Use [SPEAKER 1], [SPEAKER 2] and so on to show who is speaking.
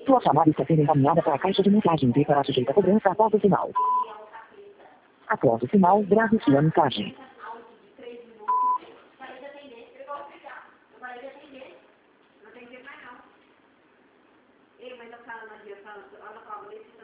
[SPEAKER 1] Sua chamada está sendo encaminhada para a caixa de mensagens e será sujeita a cobrança após o sinal. Após o sinal, grave sua mensagem.
[SPEAKER 2] Mas eu falo na dia, falo, olha,